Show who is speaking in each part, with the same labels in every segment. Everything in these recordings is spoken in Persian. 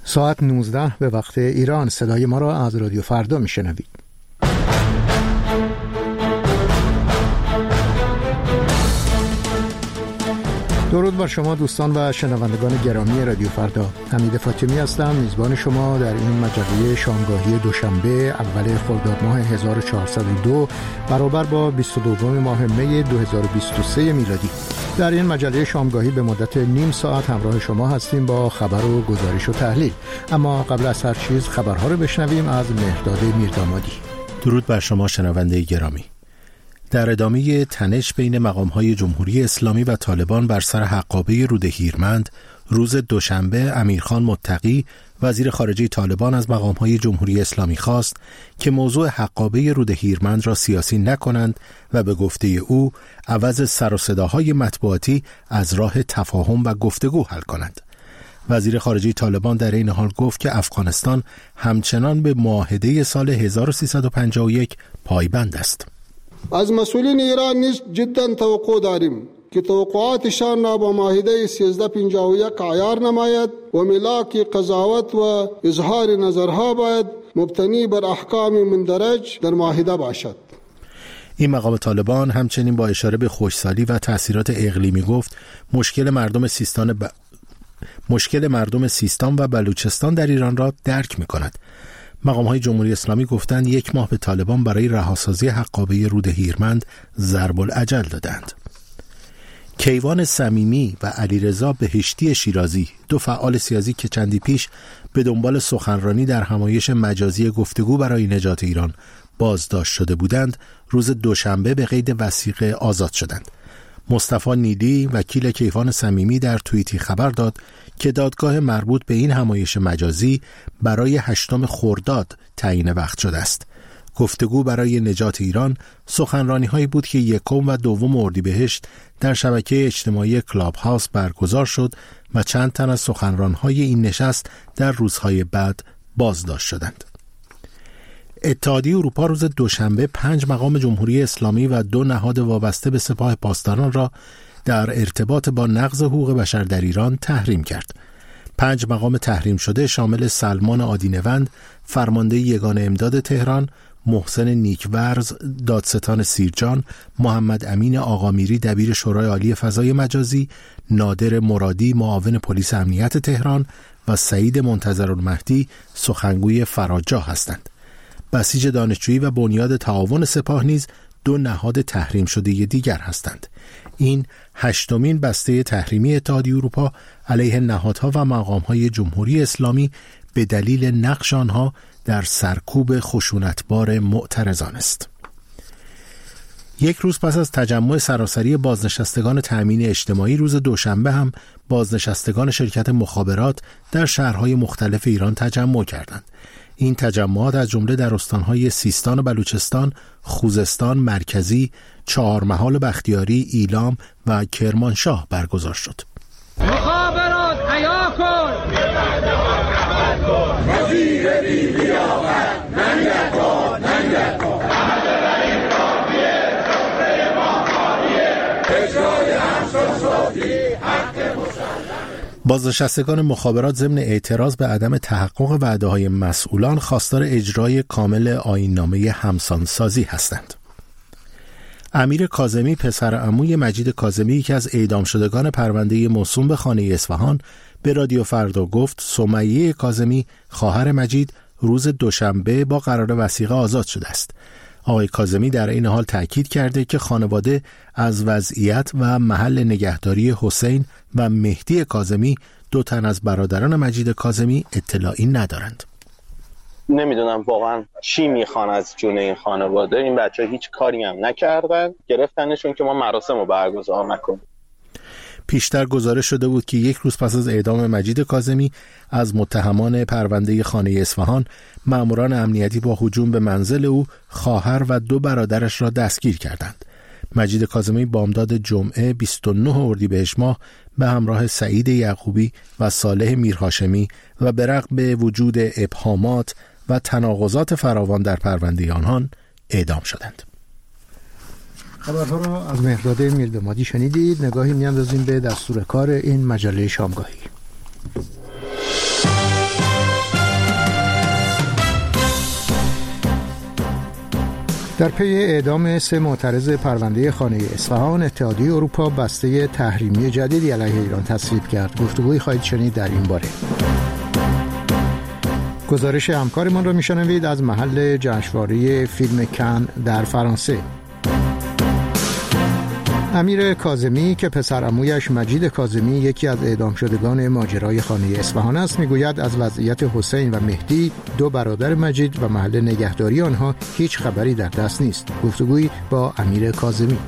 Speaker 1: ساعت 19 به وقت ایران. صدای ما را از رادیو فردا میشنوید. درود بر شما دوستان و شنوندگان گرامی رادیو فردا. حمید فاطمی هستم، میزبان شما در این مجله شامگاهی دوشنبه اول خرداد ماه 1402 برابر با 22 ماه می 2023 میلادی. در این مجله شامگاهی به مدت نیم ساعت همراه شما هستیم با خبر و گزارش و تحلیل. اما قبل از هر چیز خبرها رو بشنویم از مهرداد میردامادی.
Speaker 2: درود بر شما شنونده گرامی. در ادامه تنش بین مقام‌های جمهوری اسلامی و طالبان بر سر حقابه رود هیرمند، روز دوشنبه امیرخان متقی وزیر خارجه طالبان از مقام‌های جمهوری اسلامی خواست که موضوع حقابه رود هیرمند را سیاسی نکنند و به گفته او عوض سر و صداهای مطبوعاتی از راه تفاهم و گفتگو حل کنند. وزیر خارجه طالبان در این حال گفت که افغانستان همچنان به معاهده سال 1351 پایبند است.
Speaker 3: از مسئولین ایران نیز جدا توقع داریم که توقعاتشان را با معاهده 1351 عیار نماید و ملاک قضاوت و اظهار نظرها باید مبتنی بر احکام مندرج در معاهده باشد.
Speaker 2: این مقام طالبان همچنین با اشاره به خشکسالی و تأثیرات اقلیمی گفت مشکل مردم سیستان و بلوچستان در ایران را درک می‌کند. مقام‌های جمهوری اسلامی گفتند 1 ماه به طالبان برای رهاسازی حقابه رود هیرمند ضرب الاجل دادند. کیوان صمیمی و علیرضا بهشتی شیرازی، 2 فعال سیاسی که چندی پیش به دنبال سخنرانی در همایش مجازی گفتگو برای نجات ایران بازداشت شده بودند، روز دوشنبه به قید وثیقه آزاد شدند. مصطفی نیلی وکیل کیوان صمیمی در توییتی خبر داد که دادگاه مربوط به این همایش مجازی برای 8 خرداد تعیین وقت شده است. گفتگو برای نجات ایران سخنرانی‌هایی بود که 1 و 2 اردیبهشت در شبکه اجتماعی کلاب هاوس برگزار شد و چند تن از سخنران‌های این نشست در روزهای بعد بازداشت شدند. اتحادیه اروپا روز دوشنبه 5 مقام جمهوری اسلامی و 2 نهاد وابسته به سپاه پاسداران را در ارتباط با نقض حقوق بشر در ایران تحریم کرد. 5 مقام تحریم شده شامل سلمان عادینوند، فرمانده یگان امداد تهران، محسن نیکورز، دادستان سیرجان، محمد امین آقامیری دبیر شورای عالی فضای مجازی، نادر مرادی معاون پلیس امنیت تهران و سعید منتظرالمهدی سخنگوی فراجا هستند. بسیج دانشجویی و بنیاد تعاون سپاه نیز 2 نهاد تحریم شده دیگر هستند. این 8مین بسته تحریمی اتحادیه اروپا علیه نهادها و مقام‌های جمهوری اسلامی به دلیل نقش آنها در سرکوب خشونتبار معترضان است. 1 روز پس از تجمع سراسری بازنشستگان تأمین اجتماعی، روز دوشنبه هم بازنشستگان شرکت مخابرات در شهرهای مختلف ایران تجمع کردند. این تجمعات از جمله در استانهای سیستان و بلوچستان، خوزستان مرکزی، چهارمحال بختیاری، ایلام و کرمانشاه برگزار شد.
Speaker 4: مخابرات حیا کن، وزیر بی‌لیاقت ننگه‌کن، ننگه‌کن.
Speaker 2: بازنشستگان مخابرات ضمن اعتراض به عدم تحقق وعده‌های مسئولان خواستار اجرای کامل آیین‌نامه همسانسازی هستند. امیر کاظمی پسر عموی مجید کاظمی که از اعدام شدگان پرونده موسوم به خانه اصفهان به رادیو فردا گفت سمیه کاظمی خواهر مجید روز دوشنبه با قرار وثیقه آزاد شده است. آقای کاظمی در این حال تأکید کرده که خانواده از وضعیت و محل نگهداری حسین و مهدی کاظمی 2 تن از برادران مجید کاظمی اطلاعی ندارند.
Speaker 5: نمیدونم واقعا چی میخوان از جون این خانواده. این بچه هیچ کاری هم نکردن، گرفتنشون که ما مراسم رو برگزار نکنیم.
Speaker 2: پیشتر گزارش شده بود که 1 روز پس از اعدام مجید کاظمی از متهمان پرونده خانه اصفهان، ماموران امنیتی با هجوم به منزل او خواهر و 2 برادرش را دستگیر کردند. مجید کاظمی بامداد جمعه 29 اردیبهشت ماه به همراه سعید یعقوبی و صالح میرهاشمی و به رغم وجود ابهامات و تناقضات فراوان در پرونده آنان اعدام شدند.
Speaker 1: خبرها را از مهرداد میردامادی شنیدید. نگاهی میاندازیم به دستور کار این مجله شامگاهی. در پی اعدام 3 معترض پرونده خانه اصفهان، اتحادیه اروپا بسته تحریمی جدیدی علیه ایران تصویب کرد. گفتگویی خواهید شنید در این باره. گزارش همکارمان را میشنوید از محل جشنواره فیلم کن در فرانسه. امیر کاظمی که پسر عمویش مجید کاظمی یکی از اعدام شدگان ماجرای خانه اصفهان است، میگوید از وضعیت حسین و مهدی 2 برادر مجید و محل نگهداری آنها هیچ خبری در دست نیست. گفتگویی با امیر کاظمی.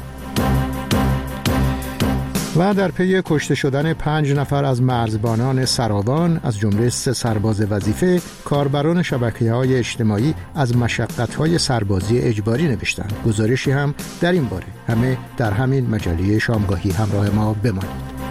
Speaker 1: و در پی کشته شدن 5 نفر از مرزبانان سراوان از جمله 3 سرباز وظیفه، کاربران شبکه‌های اجتماعی از مشقت‌های سربازی اجباری نوشتند. گزارشی هم در این باره. همه در همین مجله شامگاهی همراه ما بمانید.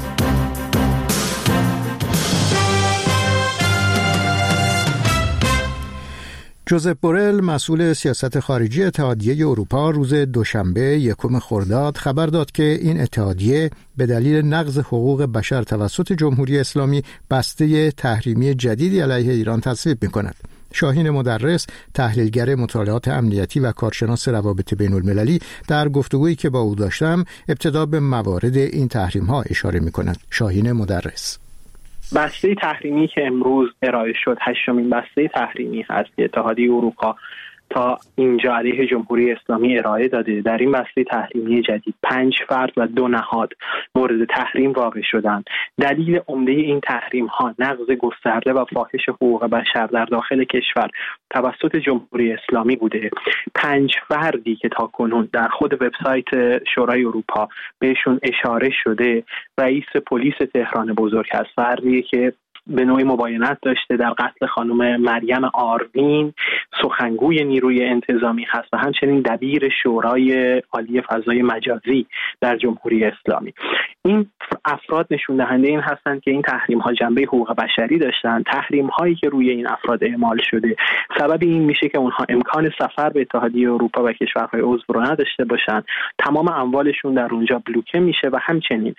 Speaker 1: جوزپ بورل مسئول سیاست خارجی اتحادیه اروپا روز دوشنبه 1 خرداد خبر داد که این اتحادیه به دلیل نقض حقوق بشر توسط جمهوری اسلامی بسته تحریمی جدیدی علیه ایران تصویب می‌کند. شاهین مدرس، تحلیلگر مطالعات امنیتی و کارشناس روابط بین‌المللی، در گفتگویی که با او داشتم ابتدا به موارد این تحریم‌ها اشاره می‌کند. شاهین مدرس:
Speaker 6: بسته تحریمی که امروز ارائه شد 8مین بسته تحریمی هست که اتحادیه اروپا تا اینجا علیه جمهوری اسلامی ارائه داده. در این بسته تحریمی جدید 5 فرد و 2 نهاد مورد تحریم واقع شدند. دلیل عمده این تحریم ها نقض گسترده و فاحش حقوق بشر در داخل کشور توسط جمهوری اسلامی بوده. 5 فردی که تاکنون در خود وبسایت شورای اروپا بهشون اشاره شده، رئیس پلیس تهران بزرگ هست، فردی که به نوعی مباینت داشته در قتل خانم مریم آروین، سخنگوی نیروی انتظامی هست و همچنین دبیر شورای عالی فضای مجازی در جمهوری اسلامی. این افراد نشون دهنده این هستند که این تحریم ها جنبه حقوق بشری داشتند. تحریم هایی که روی این افراد اعمال شده سبب این میشه که اونها امکان سفر به اتحادیه اروپا و کشورهای عضو رو نداشته باشند. تمام اموالشون در اونجا بلوکه میشه و همچنین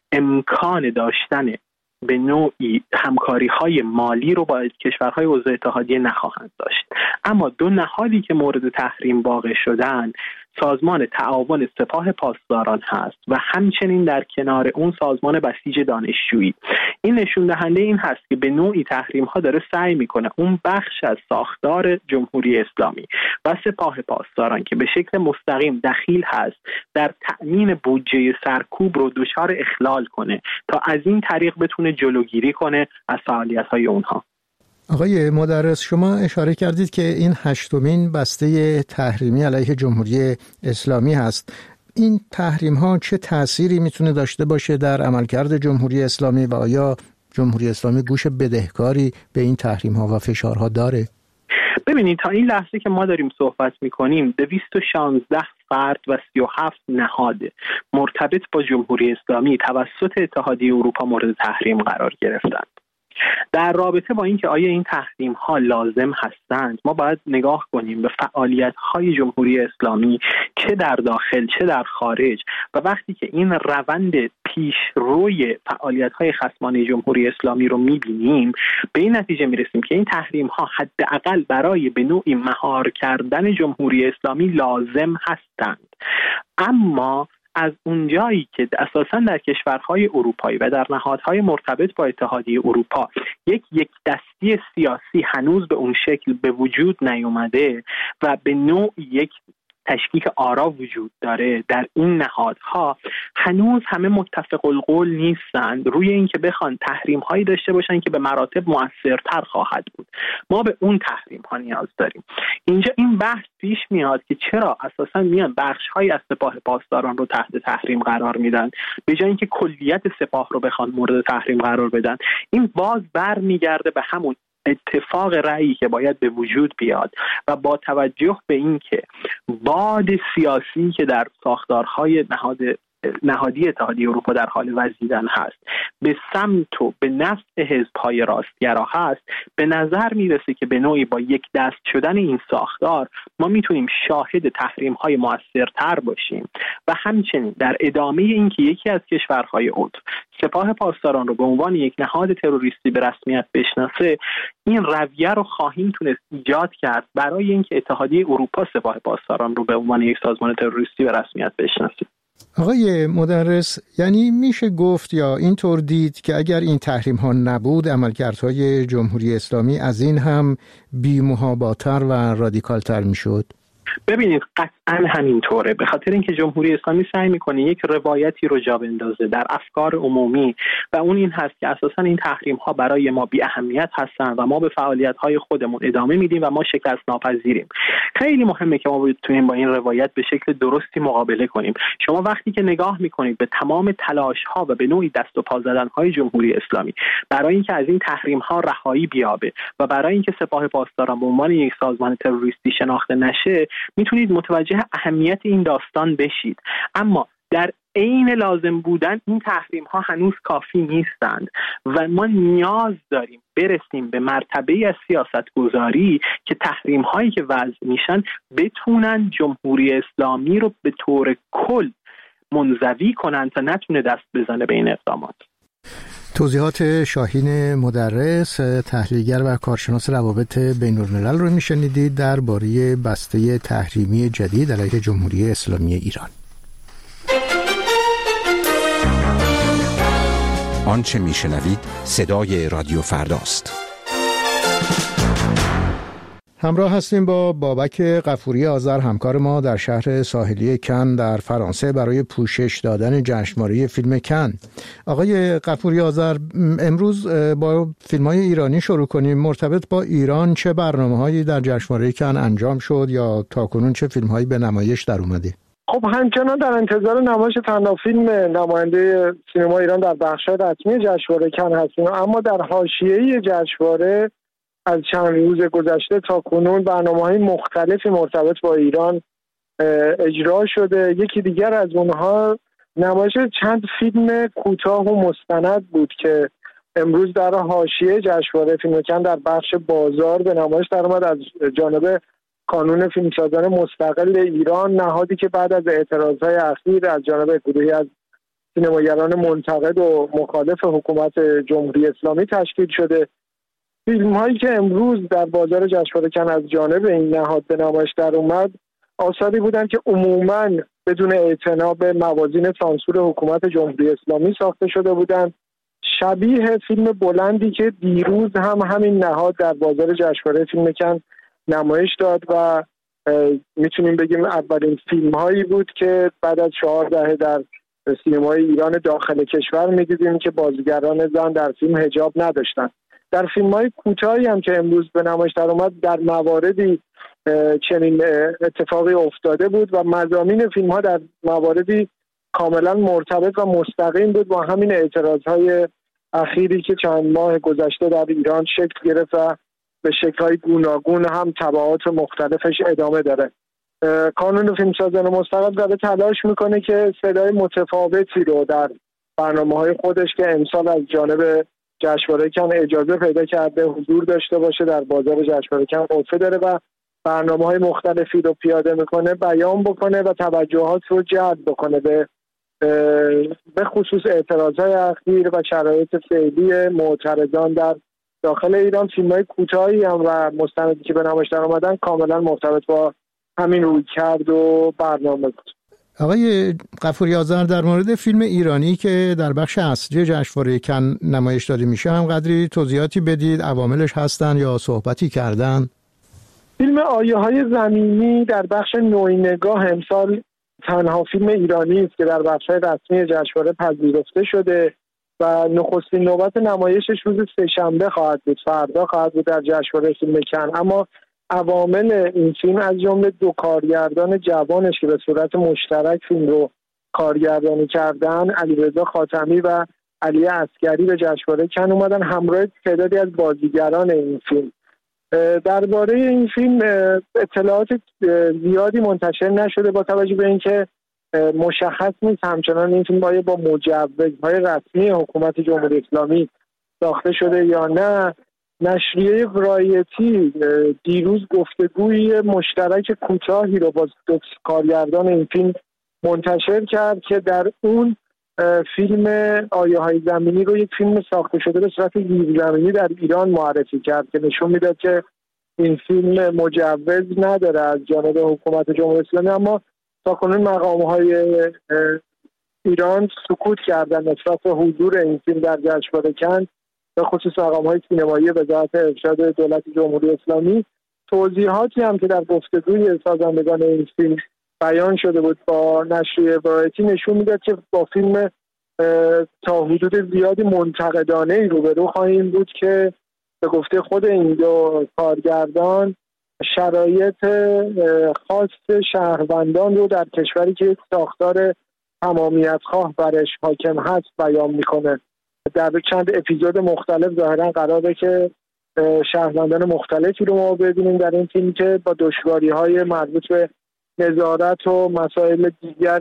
Speaker 6: امکان داشتن به نوعی همکاری‌های مالی رو با کشورهای عضو اتحادیه نخواهند داشت. اما 2 نهادی که مورد تحریم واقع شدن، سازمان تعاون سپاه پاسداران هست و همچنین در کنار اون سازمان بسیج دانشجویی. این نشون دهنده این هست که به نوعی تحریم ها داره سعی میکنه اون بخش از ساختار جمهوری اسلامی و سپاه پاسداران که به شکل مستقیم دخیل هست در تأمین بودجه سرکوب رو دچار اخلال کنه تا از این طریق بتونه جلوگیری کنه از فعالیت های اونها.
Speaker 1: آقای مدرس، شما اشاره کردید که این 8مین بسته تحریمی علیه جمهوری اسلامی هست. این تحریم ها چه تأثیری میتونه داشته باشه در عملکرد جمهوری اسلامی و آیا جمهوری اسلامی گوش بدهکاری به این تحریم ها و فشارها داره؟
Speaker 6: ببینید، تا این لحظه که ما داریم صحبت میکنیم 216 فرد و 37 نهاد مرتبط با جمهوری اسلامی توسط اتحادیه اروپا مورد تحریم قرار گرفتند. در رابطه با اینکه آیا این تحریم ها لازم هستند، ما باید نگاه کنیم به فعالیت های جمهوری اسلامی چه در داخل چه در خارج و وقتی که این روند پیشروی فعالیت های خصمانه جمهوری اسلامی رو میبینیم به این نتیجه میرسیم که این تحریم ها حداقل برای به نوعی مهار کردن جمهوری اسلامی لازم هستند. اما از اونجایی که اساساً در کشورهای اروپایی و در نهادهای مرتبط با اتحادیه اروپا یک دستی سیاسی هنوز به اون شکل به وجود نیومده و به نوع یک تشکیک آرا وجود داره در این نهادها، هنوز همه متفق القول نیستند روی اینکه بخوان تحریم هایی داشته باشن که به مراتب مؤثرتر خواهد بود. ما به اون تحریم ها نیاز داریم. اینجا این بحث پیش میاد که چرا اساسا میان بخش هایی از سپاه پاسداران رو تحت تحریم قرار میدن به جای اینکه کلیت سپاه رو بخوان مورد تحریم قرار بدن. این باز برمیگرده به همون اتفاق رأیی که باید به وجود بیاد و با توجه به این که باد سیاسی که در ساختارهای نهاد نهادی اتحادیه اروپا در حال وزیدن هست، به سمت و به نفع حزب‌های راستگرا هست، به نظر میرسه که به نوعی با یک دست شدن این ساختار ما میتونیم شاهد تحریم‌های مؤثرتر باشیم و همچنین در ادامه اینکه یکی از کشورهای عضو سپاه پاسداران رو به عنوان یک نهاد تروریستی به رسمیت بشناسه، این رویه رو خواهیم تونست ایجاد کرد برای اینکه اتحادیه اروپا سپاه پاسداران رو به عنوان یک سازمان تروریستی به رسمیت بشناسه.
Speaker 1: آقای مدرس، یعنی میشه گفت یا اینطور دید که اگر این تحریم ها نبود عملکردهای جمهوری اسلامی از این هم بی‌محاباتر و رادیکالتر میشد؟
Speaker 6: ببینید قطعا همینطوره، به خاطر اینکه جمهوری اسلامی سعی میکنه یک روایتی رو جا بندازه در افکار عمومی و اون این هست که اساسا این تحریم ها برای ما بی اهمیت هستن و ما به فعالیت های خودمون ادامه میدیم و ما شکست ناپذیریم. خیلی مهمه که ما بتونیم با این روایت به شکل درستی مقابله کنیم. شما وقتی که نگاه میکنید به تمام تلاش ها و به نوعی دست و پا زدن های جمهوری اسلامی برای اینکه از این تحریم ها رهایی بیابه و برای اینکه سپاه پاسداران به عنوان یک سازمان تروریستی شناخته نشه، میتونید متوجه اهمیت این داستان بشید. اما در عین لازم بودن این تحریم ها هنوز کافی نیستند و ما نیاز داریم برسیم به مرتبه از سیاست گذاری که تحریم هایی که وضع میشن بتونن جمهوری اسلامی رو به طور کل منزوی کنن تا نتونه دست بزنه به این اقدامات.
Speaker 1: توضیحات شاهین مدرس، تحلیلگر و کارشناس روابط بین‌الملل رو میشنیدید درباره بسته تحریمی جدید علیه جمهوری اسلامی ایران.
Speaker 7: آنچه میشنوید صدای رادیو فرداست.
Speaker 1: همراه هستیم با بابک غفوری آذر، همکار ما در شهر ساحلی کن در فرانسه برای پوشش دادن جشنواره فیلم کن. آقای غفوری آذر، امروز با فیلم‌های ایرانی شروع کنیم. مرتبط با ایران چه برنامه‌هایی در جشنواره کن انجام شد یا تاکنون چه فیلم‌هایی به نمایش در اومده؟
Speaker 8: خب همچنان در انتظار نمایش تنها فیلم نماینده سینما ایران در بخش‌های رسمی جشنواره کن هستیم، اما در حاشیه‌ای جشنواره از چند روز گذشته تا کنون برنامه‌های مختلفی مرتبط با ایران اجرا شده. یکی دیگر از اونها نمایش چند فیلم کوتاه و مستند بود که امروز در حاشیه جشنواره فیلم کن در بخش بازار به نمایش در اومد از جانب کانون فیلمسازان مستقل ایران، نهادی که بعد از اعتراضهای اخیر از جانب گروهی از سینماگران منتقد و مخالف حکومت جمهوری اسلامی تشکیل شده. فیلم هایی که امروز در بازار جشنواره کن از جانب این نهاد به نمایش در اومد آثاری بودند که عموماً بدون اعتنا به موازین سانسور حکومت جمهوری اسلامی ساخته شده بودند، شبیه فیلم بلندی که دیروز هم همین نهاد در بازار جشنواره فیلم کن نمایش داد و میتونیم بگیم اولین فیلم هایی بود که بعد از 4 دهه در سینمای ایران داخل کشور میدیدیم که بازیگران زن در فیلم حجاب نداشتن. در فیلم‌های کوتاهی هم که امروز به نمایش در اومد در مواردی چنین اتفاقی افتاده بود و مضامین فیلم‌ها در مواردی کاملا مرتبط و مستقیم بود با همین اعتراضهای اخیری که چند ماه گذشته در ایران شکل گرفت و به شکل‌های گوناگون هم تبعات مختلفش ادامه داره. کانون فیلمسازان مستقل داره تلاش میکنه که صدای متفاوتی رو در برنامه‌های خودش که امسال از جانب جشنواره کن اجازه پیدا کرده حضور داشته باشه در بازار جشنواره کن قطعه داره و برنامه‌های مختلفی رو پیاده میکنه، بیان بکنه و توجهات رو جلب بکنه به خصوص اعتراضهای اخیر و شرایط فعلی معترضان در داخل ایران. فیلم‌های کوتاهی هم و مستندی که به نمایش در اومدن کاملا مرتبط با همین رویکرد و برنامه بود.
Speaker 1: آقای غفوری آذر، در مورد فیلم ایرانی که در بخش اصلی جشنواره کن نمایش داده میشه هم قدری توضیحاتی بدید، عواملش هستن یا صحبتی کردن؟
Speaker 8: فیلم آیه‌های زمینی در بخش نوینگاه امسال تنها فیلم ایرانی است که در بخش‌های رسمی جشنواره پذیرفته شده و نخستین نوبت نمایشش روز سه‌شنبه خواهد بود، فردا خواهد بود در جشنواره فیلم کن. اما عوامل این فیلم از جمله 2 کارگردان جوانش که به صورت مشترک فیلم رو کارگردانی کردن، علیرضا خاتمی و علی عسگری، به جشنواره کن اومدن همراه تعدادی از بازیگران این فیلم. درباره این فیلم اطلاعات زیادی منتشر نشده با توجه به اینکه مشخص نیست همچنان این فیلم با مجوزهای رسمی حکومت جمهوری اسلامی ساخته شده یا نه. نشریه ورایتی دیروز گفتگوی مشترک کوتاهی رو با دو کارگردان این فیلم منتشر کرد که در اون فیلم آیه های زمینی رو یک فیلم ساخته شده به صورت زیرزمینی در ایران معرفی کرد که نشون میداد که این فیلم مجوز نداره از جانب حکومت جمهوری اسلامی، اما تاکنون مقام‌های ایران سکوت کردن نسبت به حضور این فیلم در جشنواره کن، به خصوص مقام‌های سینمایی وزارت ارشاد دولت جمهوری اسلامی. توضیحاتی هم که در گفتگوی سازندگان این فیلم بیان شده بود با نشریه ورایتی نشون میداد که با فیلم تا حدود زیادی منتقدانه روبرو خواهیم بود که به گفته خود این دو کارگردان شرایط خاص شهروندان رو در کشوری که یک ساختار تمامیت‌خواه برش حاکم هست بیان میکنه. در چند اپیزود مختلف ظاهرا قراره که شهروندان مختلفی رو ما ببینیم در این فیلم که با دشواری‌های مربوط به نظارت و مسائل دیگر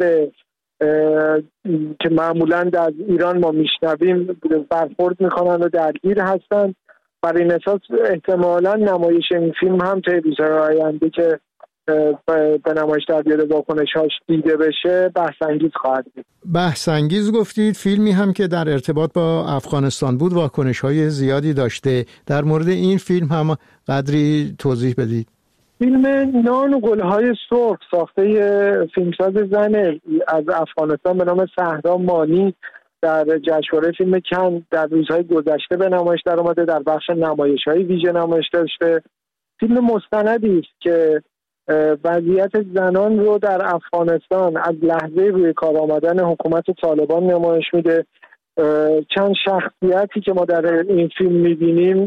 Speaker 8: که معمولاً در ایران ما میشنویم برخورد میکنن و درگیر هستن. برای این اساس احتمالاً نمایش این فیلم هم طی روزهای آینده که به نمایش در بیاره واکنش‌هاش دیده بشه بحث‌انگیز خواهد بود.
Speaker 1: بحث‌انگیز گفتید، فیلمی هم که در ارتباط با افغانستان بود واکنش‌های زیادی داشته. در مورد این فیلم هم قدری توضیح بدید.
Speaker 8: فیلم نان و گل‌های سرخ ساخته فیلمساز زن از افغانستان به نام صحرا مانی در جشنواره فیلم کن در روزهای گذشته به نمایش در اومده، در بخش نمایش‌های ویژه نمایش داشته. فیلم مستندی است که وضعیت زنان رو در افغانستان از لحظه روی کار آمدن حکومت طالبان نمایش میده. چند شخصیتی که ما در این فیلم میبینیم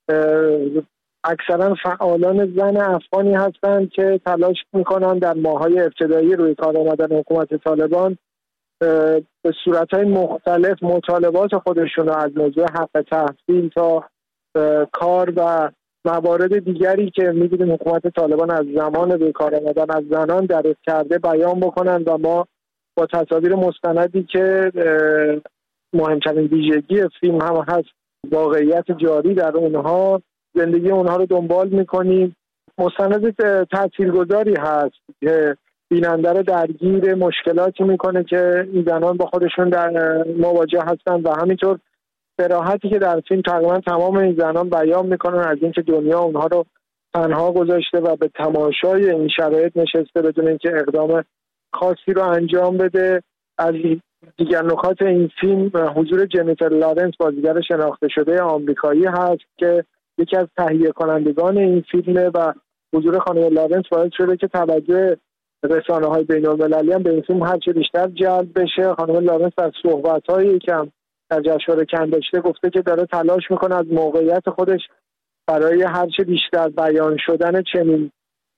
Speaker 8: اکثرا فعالان زن افغانی هستند که تلاش میکنن در ماه‌های ابتدایی روی کار آمدن حکومت طالبان به صورت‌های مختلف مطالبات خودشون رو از موضوع حق تحصیل تا کار و موارد دیگری که می‌بینیم حکومت طالبان از زمان روی کار آمدن از زنان درست کرده بیان بکنن و ما با تصاویر مستندی که مهمترین ویژگی فیلم هم هست واقعیت جاری در اونها زندگی اونها رو دنبال می‌کنیم. مستند تاثیرگذاری هست که بیننده رو درگیر مشکلاتی میکنه که این زنان با خودشون در مواجه هستن و همینطور صراحتی که در فیلم تقریبا تمام این زنان بیان میکنن از اینکه دنیا اونها رو تنها گذاشته و به تماشای این شرایط نشسته بدون اینکه اقدام خاصی رو انجام بده. از دیگر نکات این فیلم حضور جنیفر لارنس بازیگر شناخته شده آمریکایی هست که یکی از تهیه کنندگان این فیلمه و حضور خانم لارنس باعث شده که توجه رسانه‌های بین‌المللی هم به این فیلم هرچه بیشتر جلب بشه. خانم لارنس در صحبت‌هایی که هم در جشنواره کن داشته گفته که داره تلاش میکنه از موقعیت خودش برای هرچه بیشتر بیان شدن چنین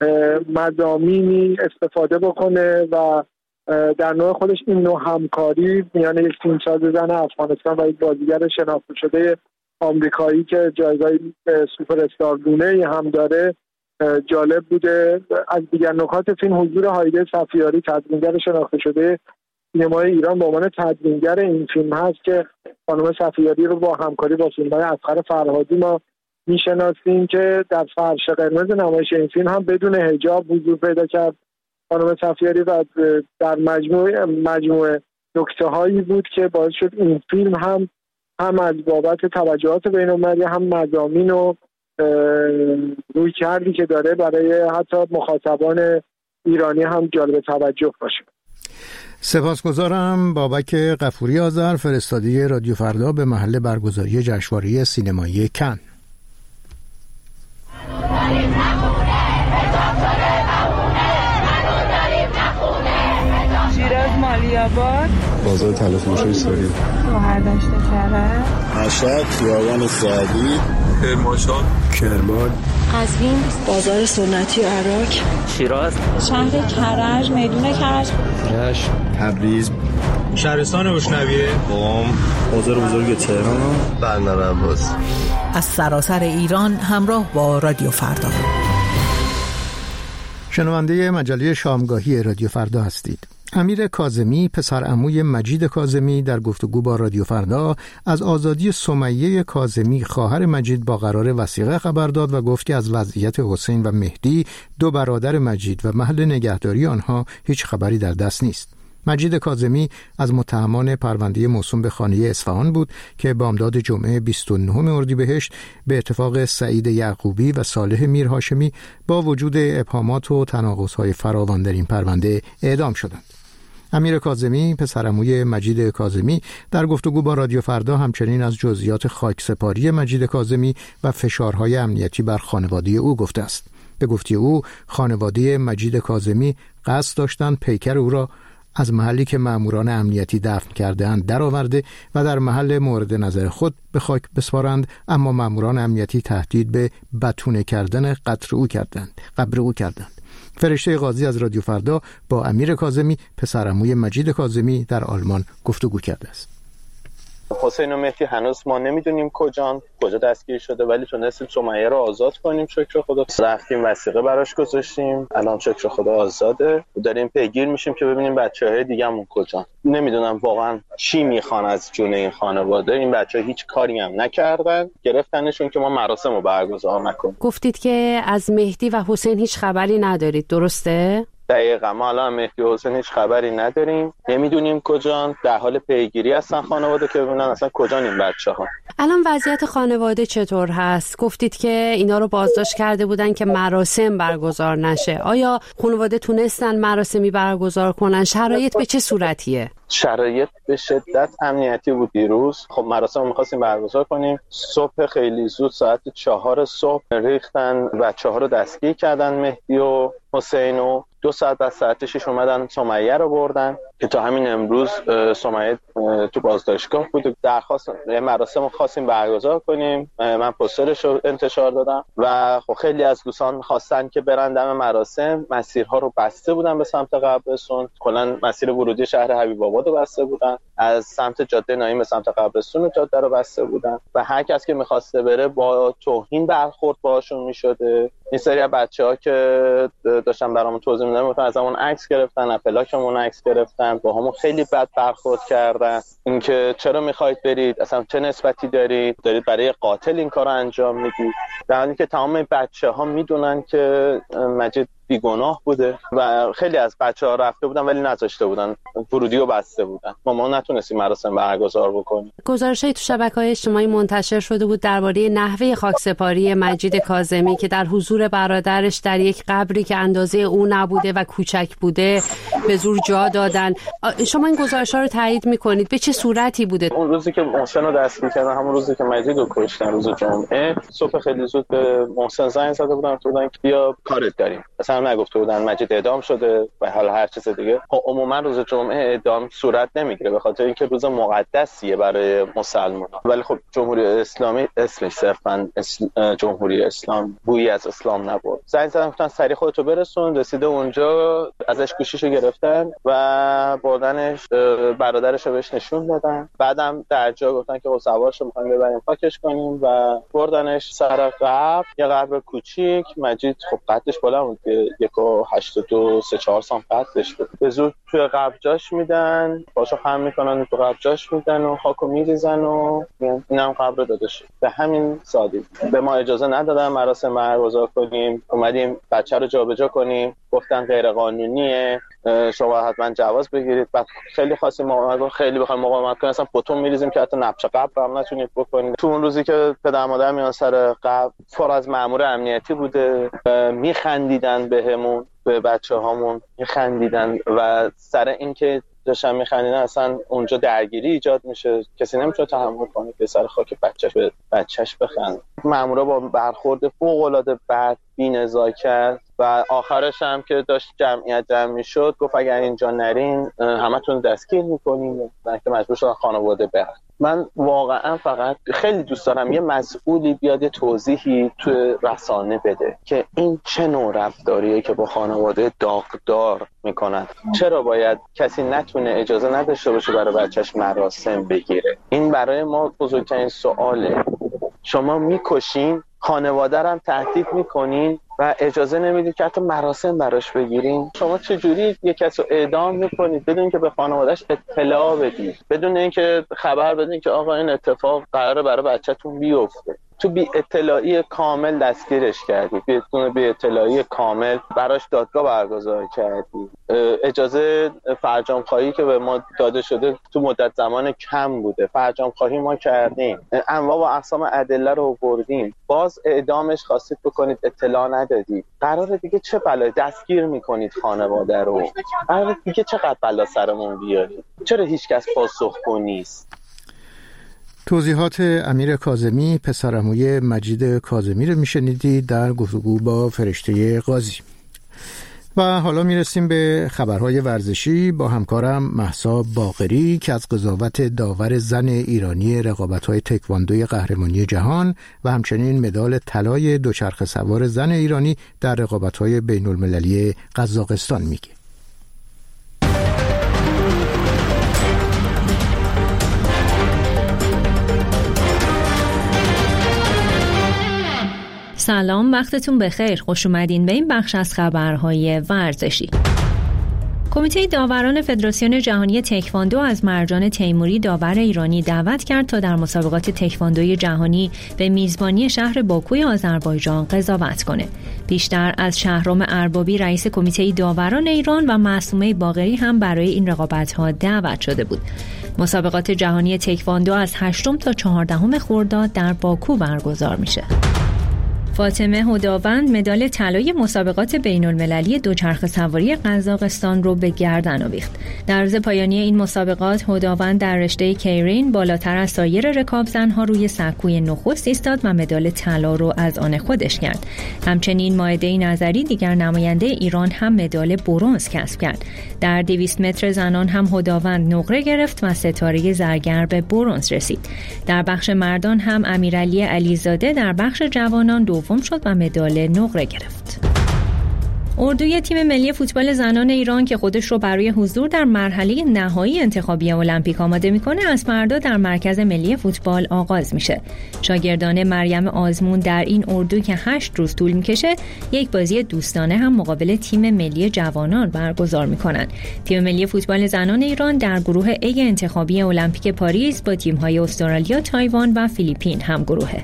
Speaker 8: مضامینی استفاده بکنه و در نوع خودش این نوع همکاری میان یک فیلمساز زن افغانستان و یک بازیگر شناخته شده آمریکایی که جایگاه سوپر استار گونه‌ای هم داره جالب بوده. از دیگر نکات فیلم حضور هایده صفیاری تدوینگر شناخته شده سینمای ایران به عنوان تدوینگر این فیلم هست که خانم صفیاری رو با همکاری با فیلم‌های اصغر فرهادی ما میشناسیم که در فرش قرمز نمایش این فیلم هم بدون حجاب حضور پیدا کرد خانم صفیاری و در مجموعه نکته‌هایی بود که باعث شد این فیلم هم از بابت توجهات بین‌المللی هم مضامین و روی کردی که داره برای حتی مخاطبان ایرانی هم جالب توجه باشه.
Speaker 1: سپاسگزارم. بابک غفوری آذر، فرستاده رادیو فردا به محل برگزاری جشنواره سینمایی کن.
Speaker 9: شیراز مالی‌آباد،
Speaker 10: بازار تلفروشی سوری،
Speaker 9: شهردشت کرج،
Speaker 10: مشهد، خیابان سعدی،
Speaker 11: کرمانشاه،
Speaker 10: کرمان،
Speaker 12: قزوین، بازار سنتی عراق،
Speaker 13: شیراز،
Speaker 12: شهر کرج، میدون کرج،
Speaker 10: رشت، تبریز،
Speaker 11: شهرستان اشنویه،
Speaker 10: قم، بازار بزرگ تهران، بندر عباس.
Speaker 14: از سراسر ایران همراه با رادیو فردا.
Speaker 1: شنونده مجله شامگاهی رادیو فردا هستید. امیر کاظمی پسر عموی مجید کاظمی در گفتگو با رادیو فردا از آزادی سمیه کاظمی خواهر مجید با قرار وثیقه خبر داد و گفت که از وضعیت حسین و مهدی دو برادر مجید و محل نگهداری آنها هیچ خبری در دست نیست. مجید کاظمی از متهمان پرونده موسوم به خانه اصفهان بود که بامداد جمعه 29 اردیبهشت به اتفاق سعید یعقوبی و صالح میرهاشمی با وجود ابهامات و تناقض‌های فراوان در این پرونده اعدام شدند. امیر کاظمی پسر عموی مجید کاظمی در گفتگو با رادیو فردا همچنین از جزئیات خاکسپاری مجید کاظمی و فشارهای امنیتی بر خانواده او گفته است. به گفته او خانواده مجید کاظمی قصد داشتند پیکر او را از محلی که ماموران امنیتی دفن کرده‌اند درآورده و در محل مورد نظر خود به خاک بسپارند، اما ماموران امنیتی تهدید به بتونه کردن قبر او کردند. فرشته قاضی از رادیو فردا با امیر کاظمی پسر عموی مجید کاظمی در آلمان گفتگو کرده است.
Speaker 5: حسین و مهدی هنوز ما نمیدونیم کجا دستگیر شده، ولی تونستیم سمیه رو آزاد کنیم. شکر خدا رفتیم وثیقه براش گذاشتیم، الان شکر خدا آزاده. داریم پیگیر میشیم که ببینیم بچه‌های دیگه‌مون کجا. نمیدونم واقعا چی میخوان از جون این خانواده. این بچه‌ها هیچ کاری هم نکردن، گرفتنشون که ما مراسم رو برگزار نکنیم.
Speaker 13: گفتید که از مهدی و حسین هیچ خبری ندارید، درسته؟
Speaker 5: دقیقا، ما الان مهدی و حسین هیچ خبری نداریم، نمیدونیم کجان، در حال پیگیری هستن خانواده که ببینن اصلا کجان این بچه‌ها.
Speaker 13: الان وضعیت خانواده چطور هست؟ گفتید که اینا رو بازداشت کرده بودن که مراسم برگزار نشه. آیا خانواده تونستن مراسمی برگزار کنن؟ شرایط به چه صورتیه؟
Speaker 5: شرایط به شدت امنیتی بود دیروز. خب مراسم رو می‌خواستیم برگزار کنیم. صبح خیلی زود ساعت 4 صبح ریختن بچه‌ها رو دستگیر کردن، مهدی و حسین، و 2 ساعت بعد ساعت 6 اومدن سمیه رو بردن که تا همین امروز سمیه تو بازداشتگاه بود. درخواست مراسم رو خواستیم برگزار کنیم، من پوسترش رو انتشار دادم و خب خیلی از دوستان خواستن که برن دم مراسم. مسیرها رو بسته بودن به سمت قبرستون، کلا مسیر ورودی شهر حبیب آباد رو بسته بودن، از سمت جاده نعیم به سمت قبرستون جاده رو بسته بودن و هر کس که می‌خواسته بره با توهین برخورد باهاشون می‌شده. این سری از بچه‌ها که داشتن برامون توضیح میدن گفتن از همون عکس گرفتن، اپلاکمون عکس گرفتن، با همون خیلی بد برخورد کردن. اینکه چرا میخواید برید، اصلا چه نسبتی دارید برای قاتل این کارو انجام میدید، در حالی که تمام بچه‌ها میدونن که مجید بیگناه بوده و خیلی از بچه‌ها رفته بودن ولی نذاشته بودن، ورودی رو بسته بودن. ما نتونستیم مراسم برگزار بکنیم.
Speaker 13: گزارش‌های تو شبکه‌های اجتماعی منتشر شده بود درباره نحوه خاکسپاری مجید کاظمی که در حضور برادرش در یک قبری که اندازه او نبوده و کوچک بوده به زور جا دادن. شما این گزارش‌ها رو تایید می‌کنید؟ به چه صورتی بوده؟
Speaker 5: اون روزی که محسن رو دستگیر کردن، همون روزی که مجید رو کشتن، روز جمعه صبح خیلی زود به محسن زنگ زده بودن که بیا کارت داریم. اصلا نگفته بودن مجید اعدام شده و حالا هر چیز دیگه. خب عموما روز جمعه اعدام صورت نمیگیره به خاطر اینکه روز مقدسیه برای مسلمانان، ولی خب جمهوری اسلامی اسمش صرفاً جمهوری اسلام بویی از اسلام نبرد. زنگ زدن گفتن سریع خودتو برسون. رسیده اونجا ازش گوشیشو گرفتن و بردنش، برادرش رو بهش نشون دادن. بعدم در جا گفتن که سوارشو می‌خوایم ببریم پاکش کنیم و بردنش سر قبر، یه قبر کوچیک. مجید خب قدش بالا بود، 1.82 3-4 سانت قدش بود. به زور توی قبر جاش میدن، پاشو خم میکنن تو قبر جاش میدن و خاکو میریزن و اینم قبر داده شد. به همین سادگی. به ما اجازه ندادن مراسم برگزار کنیم. اومدیم بچه رو جابجا کنیم، گفتن غیر قانونیه، شما حتما جواز بگیرید. بعد خیلی خواستیم مقاومت، خیلی بخوایم مقاومت کنیم، اصلا بتون میریزیم که حتی نبش قبر هم نتونید بکنید. تو اون روزی که پدر مادر میان سر قبر، پر از مأمور امنیتی بوده، میخندیدن بهمون، به بچه‌هامون میخندیدن و سر اینکه داشتن میخندیدن اصلا اونجا درگیری ایجاد میشه. کسی نمیتونه تحمل کنه که سر خاک بچهش بخنده. مأمورا با برخورد فوق‌العاده بد، بی‌نزاکت و آخرش هم که داشت جمعیت جمع میشد گفت اگر اینجا نرین همتون دستگیر میکنیم، که مجبور شدن خانواده برن. من واقعا فقط خیلی دوست دارم یه مسئولی بیاد یه توضیحی تو رسانه بده که این چه نوع رفتاریه که با خانواده داغدار میکنن. چرا باید کسی نتونه اجازه نداشته باشه برای بچهش مراسم بگیره؟ این برای ما بزرگترین سواله. شما میکشین، خانواده رو هم تهدید میکنین و اجازه نمیدید که حتی مراسم براش بگیرین. شما چجوری یک کس رو اعدام میکنید بدون که به خانواده‌اش اطلاع بدید، بدون اینکه خبر بدین که آقا این اتفاق قراره برای بچه‌تون بیفته؟ تو بی اطلاعی کامل دستگیرش کردید، بدون بی اطلاعی کامل براش دادگاه برگزار کردید. اجازه فرجام خواهی که به ما داده شده تو مدت زمان کم بوده، فرجام خواهی ما کردیم، انواع و اقسام ادله رو آوردیم، باز اعدامش خواستید بکنید، اطلاع ندادید. قراره دیگه چه بلایی دستگیر میکنید خانواده رو؟ قراره دیگه چقدر بلا سرمون بیارید؟ چرا هیچکس پاسخگو نیست؟
Speaker 1: توضیحات امیر کاظمی، پسرعموی مجید کاظمی رو میشنیدید در گفتگو با فرشته قاضی. و حالا میرسیم به خبرهای ورزشی با همکارم مهسا باقری که از قضاوت داور زن ایرانی رقابت‌های تکواندوی قهرمانی جهان و همچنین مدال طلای دوچرخه سوار زن ایرانی در رقابت‌های بین‌المللی قزاقستان میگه.
Speaker 14: سلام، وقتتون بخیر. خوش اومدین به این بخش از خبرهای ورزشی. کمیته داوران فدراسیون جهانی تکواندو از مرجان تیموری داور ایرانی دعوت کرد تا در مسابقات تکواندوی جهانی به میزبانی شهر باکوی آذربایجان قضاوت کنه. بیشتر از شهرام اربابی رئیس کمیته داوران ایران و معصومه باقری هم برای این رقابت‌ها دعوت شده بود. مسابقات جهانی تکواندو از 8 تا 14 خرداد در باکو برگزار میشه. فاطمه هداوند مدال طلای مسابقات بین‌المللی دوچرخه سواری قزاقستان رو به گردن آویخت. در روز پایانی این مسابقات هداوند در رشته کیرین بالاتر از سایر رکابزن‌ها روی سکوی نخست ایستاد و مدال طلا رو از آن خودش کرد. همچنین مائده نظری دیگر نماینده ایران هم مدال برنز کسب کرد. در 200 متر زنان هم هداوند نقره گرفت و ستاره زرگر به برنز رسید. در بخش مردان هم امیرعلی علیزاده در بخش جوانان دوم شد و مدال نقره گرفت. اردوی تیم ملی فوتبال زنان ایران که خودش رو برای حضور در مرحله نهایی انتخابی المپیک آماده میکنه از فردا در مرکز ملی فوتبال آغاز میشه. شاگردان مریم آزمون در این اردو که 8 روز طول میکشه یک بازی دوستانه هم مقابل تیم ملی جوانان برگزار میکنن. تیم ملی فوتبال زنان ایران در گروه A انتخابی المپیک پاریس با تیم‌های استرالیا، تایوان و فیلیپین هم گروهه.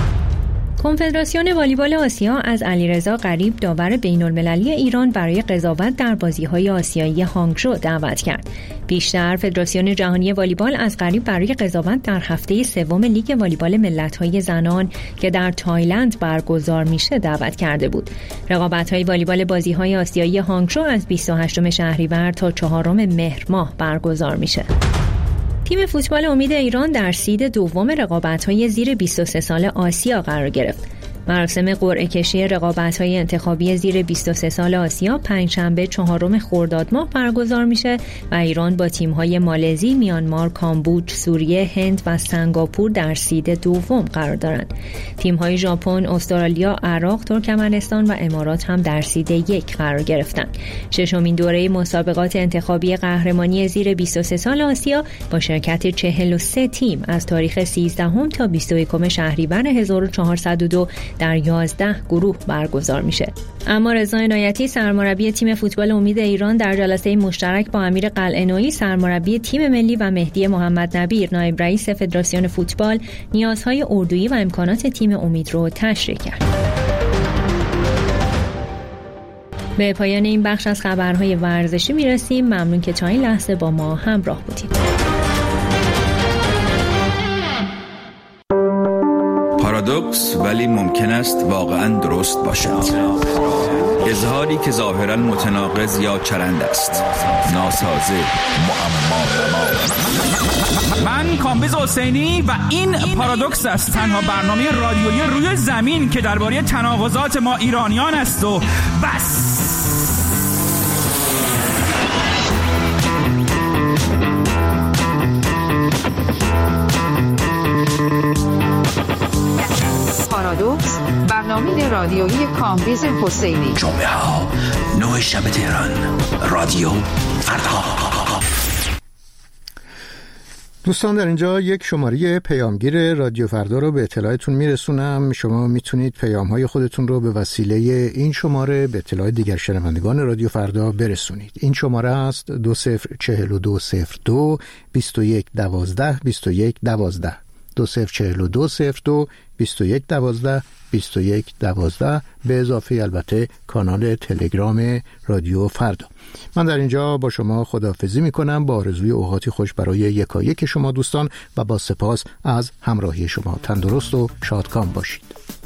Speaker 14: کنفدراسیون والیبال آسیا از علیرضا غریب داور بین‌المللی ایران برای قضاوت در بازی‌های آسیایی هانگژو دعوت کرد. بیشتر فدراسیون جهانی والیبال از غریب برای قضاوت در هفته سوم لیگ والیبال ملت‌های زنان که در تایلند برگزار میشه دعوت کرده بود. رقابت‌های والیبال بازی‌های آسیایی هانگژو از 28 شهریور تا 4 مهر ماه برگزار میشه. تیم فوتبال امید ایران در سید دوم رقابت‌های زیر 23 سال آسیا قرار گرفت. مراسم قرعه کشی رقابت‌های انتخابی زیر 23 سال آسیا پنجشنبه 4 خرداد ماه برگزار میشه و ایران با تیم‌های مالزی، میانمار، کامبوج، سوریه، هند و سنگاپور در سید دوم قرار دارند. تیم‌های ژاپن، استرالیا، عراق، ترکمنستان و امارات هم در سید 1 قرار گرفتند. ششمین دوره مسابقات انتخابی قهرمانی زیر 23 سال آسیا با شرکت 43 تیم از تاریخ 13 تا 21 شهریور 1402 در 11 گروه برگزار میشه. اما رضا عنایتی سرمربی تیم فوتبال امید ایران در جلسه مشترک با امیر قلعه‌نویی سرمربی تیم ملی و مهدی محمد نبیر نایب رئیس فدراسیون فوتبال نیازهای اردویی و امکانات تیم امید رو تشریح کرد. به پایان این بخش از خبرهای ورزشی میرسیم. ممنون که تا این لحظه با ما همراه بودید.
Speaker 15: پارادوکس ولی ممکن است واقعاً درست باشد. اظهاری که ظاهراً متناقض یا چرند است. ناسازه، معما.
Speaker 16: من کامبیز حسینی و این پارادوکس است، تنها برنامه رادیویی روی زمین که درباره تناقضات ما ایرانیان است و بس.
Speaker 17: پارادوکس، برنامه رادیویی کامبیز حسینی.
Speaker 18: جمعه ها 9 شب تهران، رادیو فردا.
Speaker 1: دوستان در اینجا یک شماره پیامگیر رادیو فردا رو به اطلاعتون میرسونم. شما میتونید پیام‌های خودتون رو به وسیله این شماره به اطلاع دیگر شنوندگان رادیو فردا برسونید. این شماره است 204202 2112 2112 204202 2112 2112 به اضافه البته کانال تلگرام رادیو فردا. من در اینجا با شما خداحافظی میکنم با آرزوی اوقاتی خوش برای یکایک شما دوستان و با سپاس از همراهی شما. تندرست و شادکام باشید.